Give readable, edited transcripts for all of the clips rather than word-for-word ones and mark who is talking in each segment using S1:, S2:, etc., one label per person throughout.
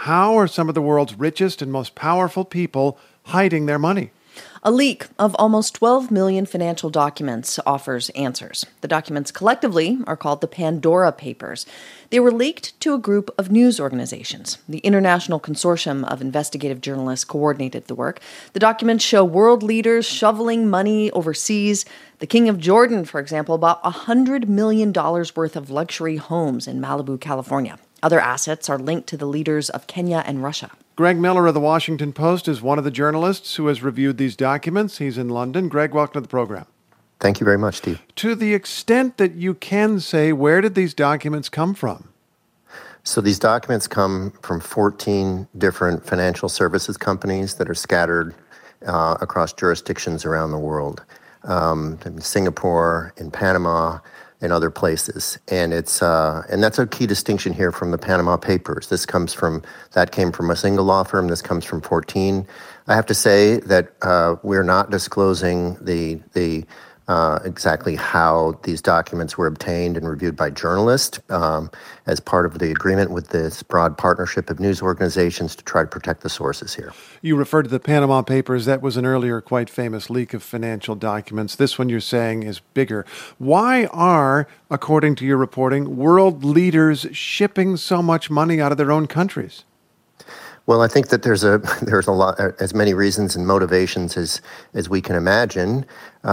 S1: How are some of the world's richest and most powerful people hiding their money?
S2: A leak of almost 12 million financial documents offers answers. The documents collectively are called the Pandora Papers. They were leaked to a group of news organizations. The International Consortium of Investigative Journalists coordinated the work. The documents show world leaders shoveling money overseas. The King of Jordan, for example, bought $100 million worth of luxury homes in Malibu, California. Other assets are linked to the leaders of Kenya and Russia.
S1: Greg Miller of The Washington Post is one of the journalists who has reviewed these documents. He's in London. Greg, welcome to the program.
S3: Thank you very much, Steve.
S1: To the extent that you can say, where did these documents come from?
S3: So these documents come from 14 different financial services companies that are scattered across jurisdictions around the world, in Singapore, in Panama, and other places. And it's and that's a key distinction here from the Panama Papers. That came from a single law firm. This comes from 14. I have to say that we're not disclosing the exactly how these documents were obtained and reviewed by journalists as part of the agreement with this broad partnership of news organizations to try to protect the sources here.
S1: You referred to the Panama Papers. That was an earlier quite famous leak of financial documents. This one you're saying is bigger. Why are, according to your reporting, world leaders shipping so much money out of their own countries?
S3: Well, I think that there's a lot, as many reasons and motivations as we can imagine.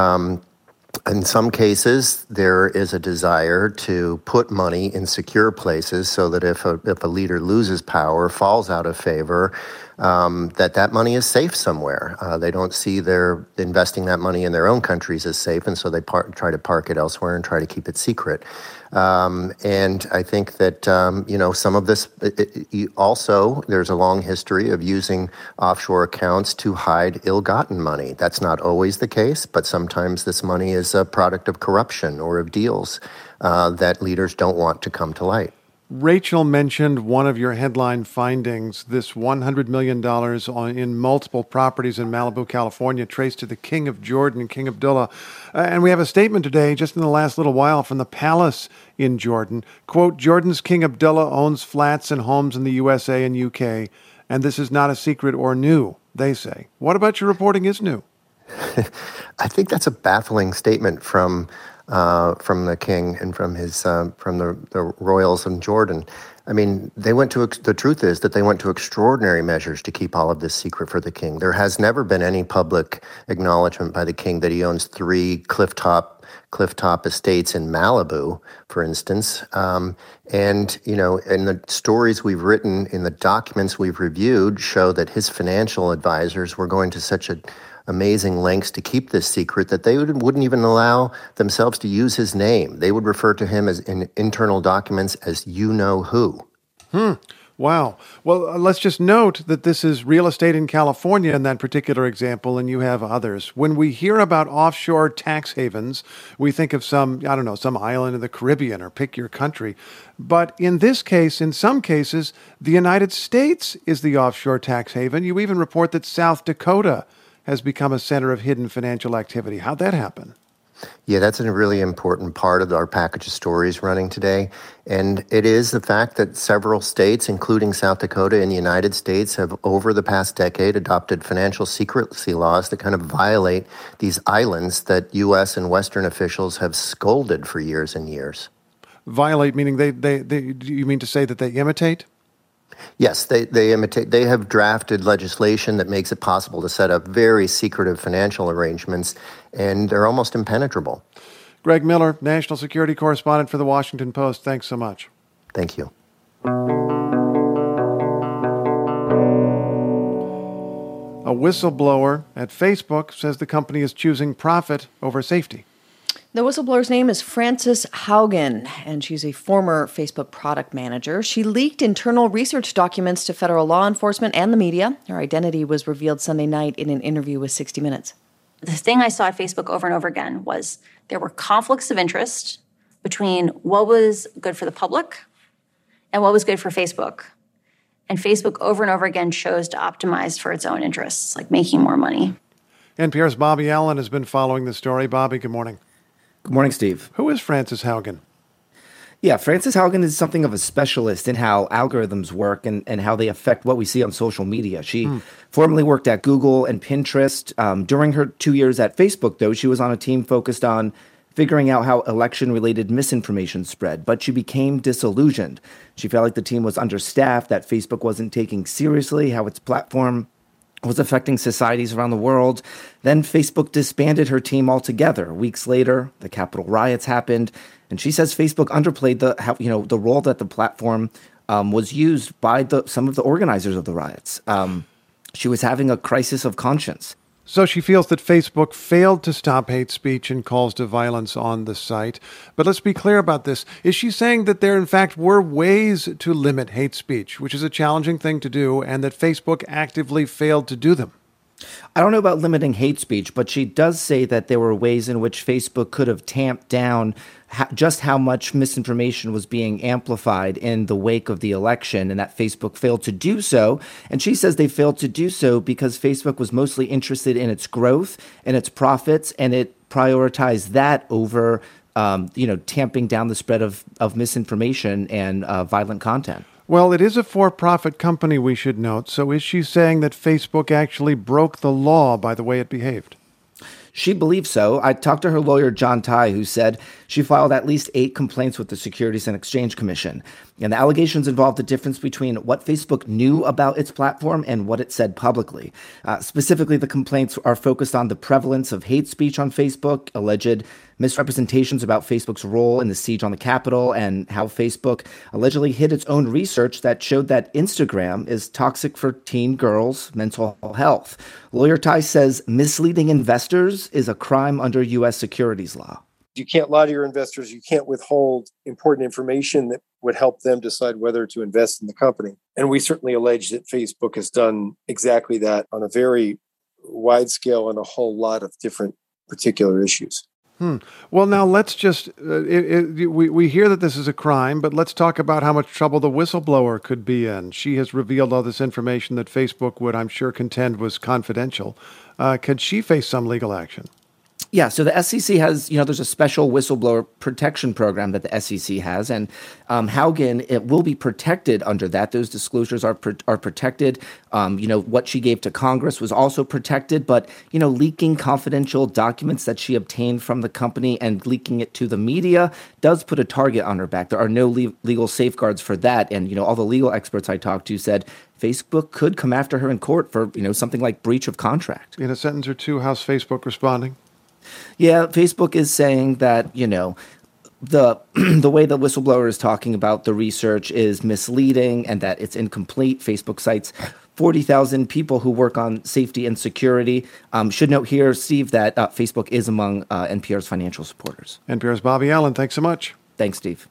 S3: In some cases, there is a desire to put money in secure places so that if a leader loses power, falls out of favor, that money is safe somewhere. They don't see their investing that money in their own countries as safe, and so they try to park it elsewhere and try to keep it secret. And I think that, some of this, also, there's a long history of using offshore accounts to hide ill-gotten money. That's not always the case, but sometimes this money is a product of corruption or of deals that leaders don't want to come to light.
S1: Rachel mentioned one of your headline findings, this $100 million in multiple properties in Malibu, California, traced to the King of Jordan, King Abdullah. And we have a statement today, just in the last little while, from the palace in Jordan. Quote, Jordan's King Abdullah owns flats and homes in the USA and UK, and this is not a secret or new, they say. What about your reporting is new?
S3: I think that's a baffling statement from the king and from the royals in Jordan. I mean, the truth is that they went to extraordinary measures to keep all of this secret for the king. There has never been any public acknowledgement by the king that he owns 3 clifftop estates in Malibu, for instance. And in the stories we've written, in the documents we've reviewed, show that his financial advisors were going to such amazing lengths to keep this secret that they wouldn't even allow themselves to use his name. They would refer to him as in internal documents as you-know-who.
S1: Wow. Well, let's just note that this is real estate in California in that particular example, and you have others. When we hear about offshore tax havens, we think of some island in the Caribbean or pick your country. But in this case, in some cases, the United States is the offshore tax haven. You even report that South Dakota has become a center of hidden financial activity. How'd that happen?
S3: Yeah, that's a really important part of our package of stories running today. And it is the fact that several states, including South Dakota and the United States, have over the past decade adopted financial secrecy laws that kind of violate these islands that U.S. and Western officials have scolded for years and years. Violate,
S1: meaning you mean to say that they imitate?
S3: Yes, they imitate. They have drafted legislation that makes it possible to set up very secretive financial arrangements, and they're almost impenetrable.
S1: Greg Miller, national security correspondent for The Washington Post. Thanks so much.
S3: Thank you.
S1: A whistleblower at Facebook says the company is choosing profit over safety.
S2: The whistleblower's name is Frances Haugen, and she's a former Facebook product manager. She leaked internal research documents to federal law enforcement and the media. Her identity was revealed Sunday night in an interview with 60 Minutes.
S4: The thing I saw at Facebook over and over again was there were conflicts of interest between what was good for the public and what was good for Facebook. And Facebook over and over again chose to optimize for its own interests, like making more money.
S1: NPR's Bobby Allen has been following the story. Bobby, good morning.
S5: Good morning, Steve.
S1: Who is Frances Haugen?
S5: Yeah, Frances Haugen is something of a specialist in how algorithms work and how they affect what we see on social media. She formerly worked at Google and Pinterest. During her 2 years at Facebook, though, she was on a team focused on figuring out how election-related misinformation spread, but she became disillusioned. She felt like the team was understaffed, that Facebook wasn't taking seriously how its platform was affecting societies around the world. Then Facebook disbanded her team altogether. Weeks later, the Capitol riots happened, and she says Facebook underplayed the role that the platform was used by some of the organizers of the riots. She was having a crisis of conscience.
S1: So she feels that Facebook failed to stop hate speech and calls to violence on the site. But let's be clear about this. Is she saying that there, in fact, were ways to limit hate speech, which is a challenging thing to do, and that Facebook actively failed to do them?
S5: I don't know about limiting hate speech, but she does say that there were ways in which Facebook could have tamped down just how much misinformation was being amplified in the wake of the election, and that Facebook failed to do so. And she says they failed to do so because Facebook was mostly interested in its growth and its profits, and it prioritized that over tamping down the spread of misinformation and violent content.
S1: Well, it is a for-profit company, we should note. So is she saying that Facebook actually broke the law by the way it behaved?
S5: She believes so. I talked to her lawyer, John Tai, who said she filed at least 8 complaints with the Securities and Exchange Commission. And the allegations involved the difference between what Facebook knew about its platform and what it said publicly. Specifically, the complaints are focused on the prevalence of hate speech on Facebook, alleged misrepresentations about Facebook's role in the siege on the Capitol, and how Facebook allegedly hid its own research that showed that Instagram is toxic for teen girls' mental health. Lawyer Tai says misleading investors is a crime under U.S. securities law.
S6: You can't lie to your investors. You can't withhold important information that would help them decide whether to invest in the company. And we certainly allege that Facebook has done exactly that on a very wide scale and a whole lot of different particular issues.
S1: Well, now let's just, we hear that this is a crime, but let's talk about how much trouble the whistleblower could be in. She has revealed all this information that Facebook would, I'm sure, contend was confidential. Could she face some legal action?
S5: Yeah, so the SEC has, there's a special whistleblower protection program that the SEC has, and Haugen, it will be protected under that. Those disclosures are protected. What she gave to Congress was also protected, but, leaking confidential documents that she obtained from the company and leaking it to the media does put a target on her back. There are no legal safeguards for that, and, all the legal experts I talked to said Facebook could come after her in court for, something like breach of contract.
S1: In a sentence or two, how's Facebook responding?
S5: Yeah, Facebook is saying that, the way the whistleblower is talking about the research is misleading and that it's incomplete. Facebook cites 40,000 people who work on safety and security. Should note here, Steve, that Facebook is among NPR's financial supporters.
S1: NPR's Bobby Allen, thanks so much.
S5: Thanks, Steve.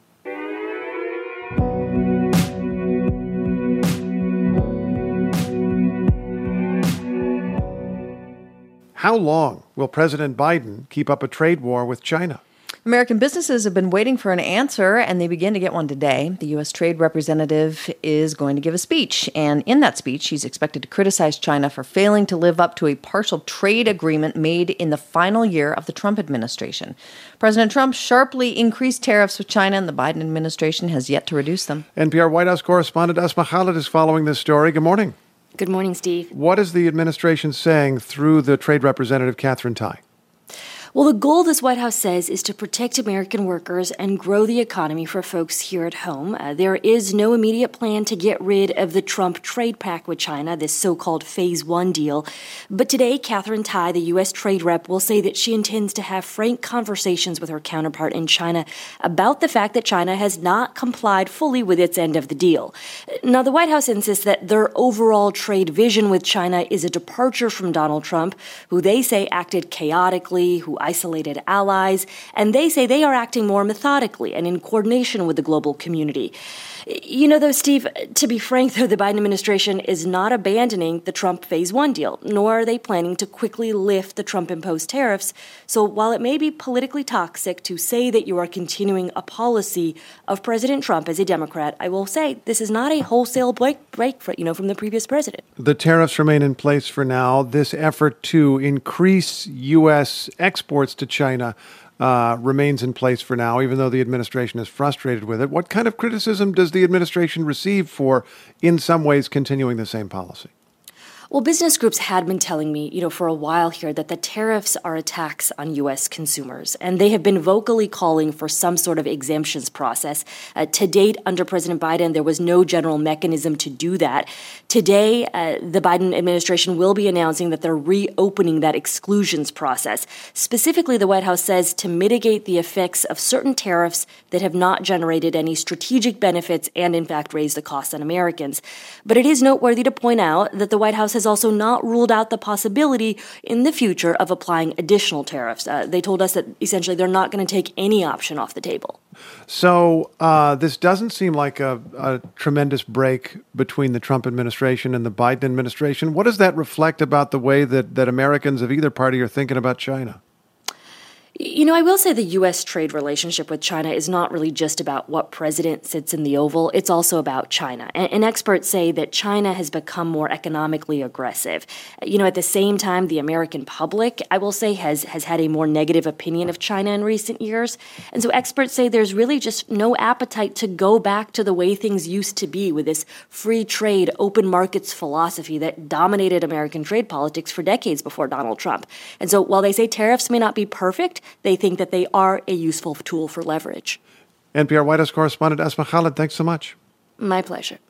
S1: How long will President Biden keep up a trade war with China?
S2: American businesses have been waiting for an answer, and they begin to get one today. The U.S. Trade Representative is going to give a speech, and in that speech, he's expected to criticize China for failing to live up to a partial trade agreement made in the final year of the Trump administration. President Trump sharply increased tariffs with China, and the Biden administration has yet to reduce them.
S1: NPR White House correspondent Asma Khalid is following this story. Good morning.
S7: Good morning, Steve.
S1: What is the administration saying through the Trade Representative Katherine Tai?
S7: Well, the goal, this White House says, is to protect American workers and grow the economy for folks here at home. There is no immediate plan to get rid of the Trump trade pact with China, this so-called Phase 1 deal. But today, Katherine Tai, the U.S. trade rep, will say that she intends to have frank conversations with her counterpart in China about the fact that China has not complied fully with its end of the deal. Now, the White House insists that their overall trade vision with China is a departure from Donald Trump, who they say acted chaotically, who isolated allies, and they say they are acting more methodically and in coordination with the global community. Though, Steve, to be frank, though, the Biden administration is not abandoning the Trump Phase 1 deal, nor are they planning to quickly lift the Trump-imposed tariffs. So while it may be politically toxic to say that you are continuing a policy of President Trump as a Democrat, I will say this is not a wholesale break from the previous president.
S1: The tariffs remain in place for now. This effort to increase U.S. exports exports to China remains in place for now, even though the administration is frustrated with it. What kind of criticism does the administration receive for, in some ways, continuing the same policy?
S7: Well, business groups had been telling me, for a while here that the tariffs are a tax on U.S. consumers, and they have been vocally calling for some sort of exemptions process. To date, under President Biden, there was no general mechanism to do that. Today, the Biden administration will be announcing that they're reopening that exclusions process. Specifically, the White House says to mitigate the effects of certain tariffs that have not generated any strategic benefits and, in fact, raised the cost on Americans. But it is noteworthy to point out that the White House has also not ruled out the possibility in the future of applying additional tariffs. They told us that essentially they're not going to take any option off the table.
S1: So this doesn't seem like a tremendous break between the Trump administration and the Biden administration. What does that reflect about the way that Americans of either party are thinking about China?
S7: I will say the U.S. trade relationship with China is not really just about what president sits in the Oval. It's also about China. And experts say that China has become more economically aggressive. At the same time, the American public, I will say, has had a more negative opinion of China in recent years. And so experts say there's really just no appetite to go back to the way things used to be with this free trade, open markets philosophy that dominated American trade politics for decades before Donald Trump. And so while they say tariffs may not be perfect, they think that they are a useful tool for leverage.
S1: NPR White House correspondent Esma Khalid, thanks so much.
S7: My pleasure.